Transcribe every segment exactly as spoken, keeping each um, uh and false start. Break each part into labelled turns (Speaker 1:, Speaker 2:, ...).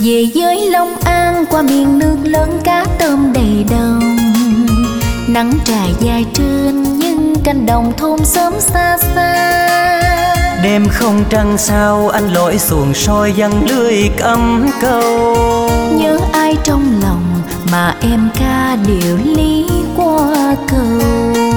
Speaker 1: Về với Long An qua miền nước lớn cá tôm đầy đồng, nắng trải dài trên những cánh đồng thôn xóm xa xa.
Speaker 2: Đêm không trăng sao anh lội xuồng soi văng lưới cắm câu.
Speaker 1: Nhớ ai trong lòng mà em ca điệu lý qua cầu.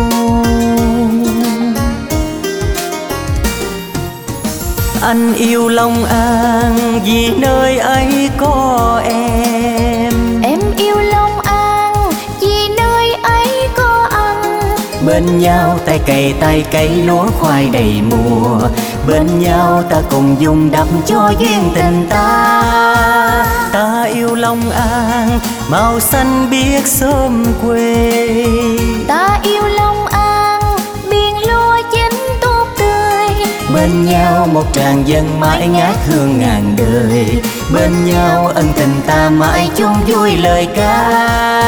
Speaker 2: Anh yêu Long An vì nơi ấy có em.
Speaker 1: Em yêu Long An vì nơi ấy có anh.
Speaker 2: Bên nhau tay cày tay cấy lúa khoai đầy mùa. Bên nhau ta cùng dùng đắp cho duyên tình ta. Ta yêu Long An màu xanh biếc xóm quê.
Speaker 1: Ta yêu Long An biển lúa chín tốt tươi.
Speaker 2: Bên nhau một tràng dân mãi ngát hương ngàn đời. Bên nhau ân tình ta mãi chung vui lời ca.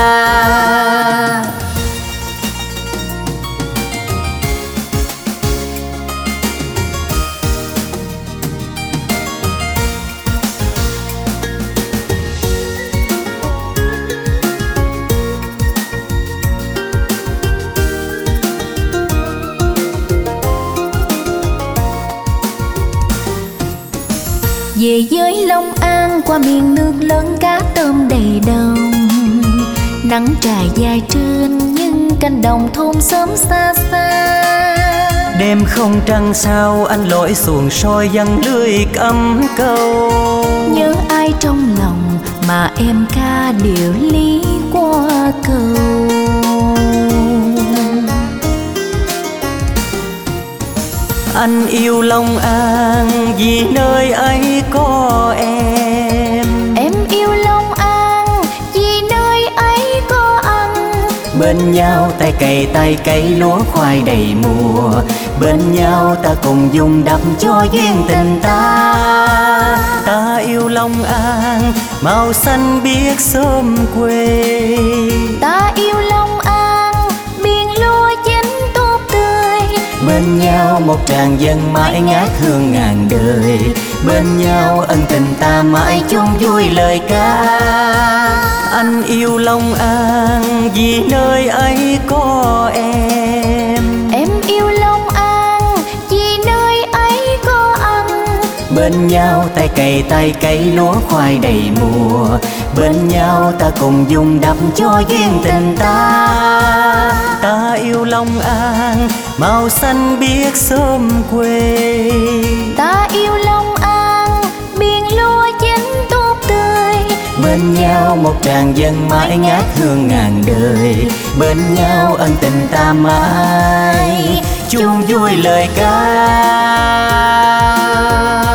Speaker 1: Về với Long An qua miền nước lớn cá tôm đầy đồng, nắng trải dài trên những cánh đồng thôn xóm xa xa.
Speaker 2: Đêm không trăng sao anh lội xuồng soi văng lưới cắm câu.
Speaker 1: Nhớ ai trong lòng mà em ca điệu lý qua cầu.
Speaker 2: Anh yêu Long An vì nơi ấy có em.
Speaker 1: Em yêu Long An vì nơi ấy có anh.
Speaker 2: Bên nhau tay cày tay cấy lúa khoai đầy mùa. Bên nhau ta cùng dùng đắp cho duyên tình ta. Ta yêu Long An màu xanh biếc xóm quê.
Speaker 1: Ta yêu Long An biển lúa chín tốt tươi.
Speaker 2: Bên nhau một tràng dân mãi ngát hương ngàn đời. Bên nhau ân tình ta mãi chung vui lời ca. Anh yêu Long An vì nơi ấy có em.
Speaker 1: Em yêu Long An vì nơi ấy có anh.
Speaker 2: Bên nhau tay cày tay cấy lúa khoai đầy mùa. Bên nhau ta cùng dùng đắp cho duyên tình ta. Ta yêu Long An màu xanh biếc xóm quê.
Speaker 1: Ta yêu Long An biển lúa chín tốt tươi.
Speaker 2: Bên nhau một tràng dân mãi ngát hương ngàn đời. Bên nhau ân tình ta mãi chung vui lời ca.